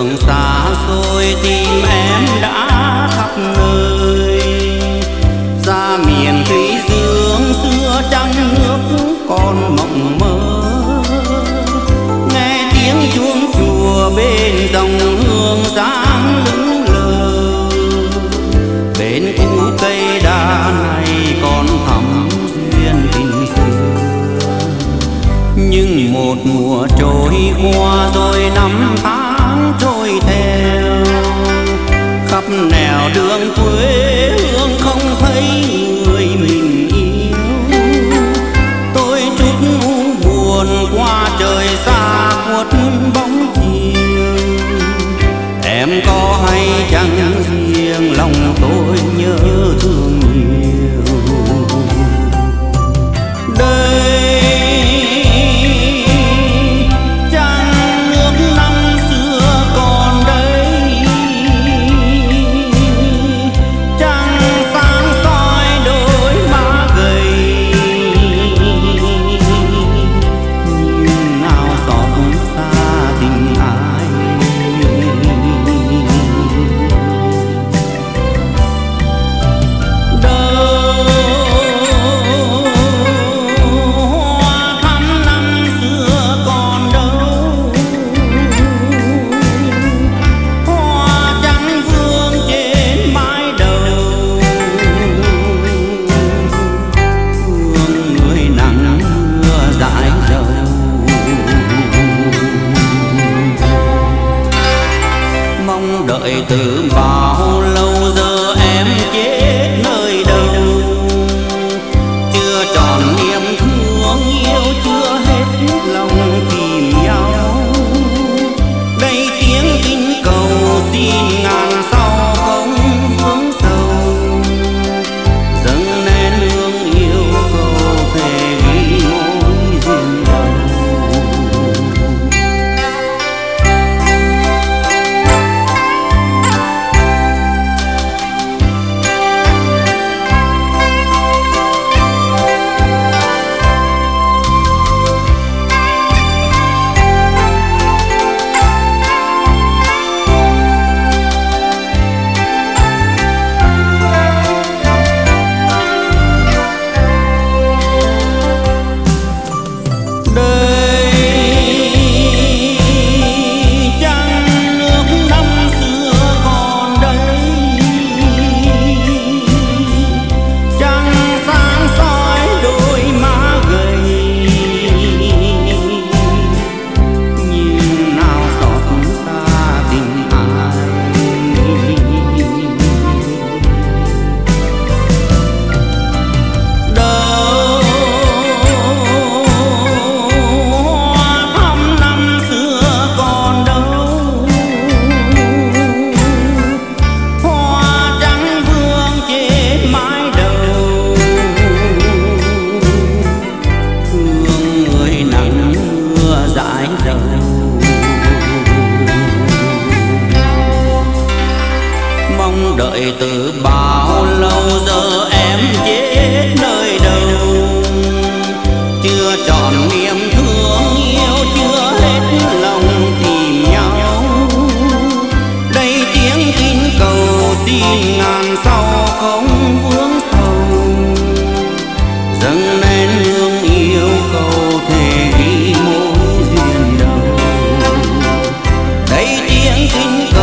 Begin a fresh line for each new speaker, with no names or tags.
đường xa xôi tìm em đã khắp nơi. Ra miền Thủy Dương xưa trăng nước còn mộng mơ, nghe tiếng chuông chùa bên dòng hương sáng lững lờ. Bên khu cây đa này còn thắm duyên tình xưa, nhưng một mùa trôi qua rồi năm tháng trôi theo. Khắp nẻo đường quê hương không thấy người mình yêu. Tôi chút u buồn qua trời xa khuất bóng chiều. Em có hay chăng riêng lòng tôi nhớ thương nhiều. Đây đợi từ bao lâu giờ em chết nơi đâu. Chưa tròn niềm thương yêu, chưa hết lòng tìm nhau. Đây tiếng kinh cầu xin ngàn sau không vướng sầu. Dâng lên hương yêu cầu thề ghi mối duyên đầu. Mong đợi từ bao lâu giờ em chết nơi đâu. Chưa tròn niềm thương yêu, chưa hết lòng tìm nhau. Đây tiếng kinh cầu xin ngàn sau không vướng sầu. Dâng lên hương yêu cầu thề ghi mối duyên đầu. Đây tiếng kinh cầu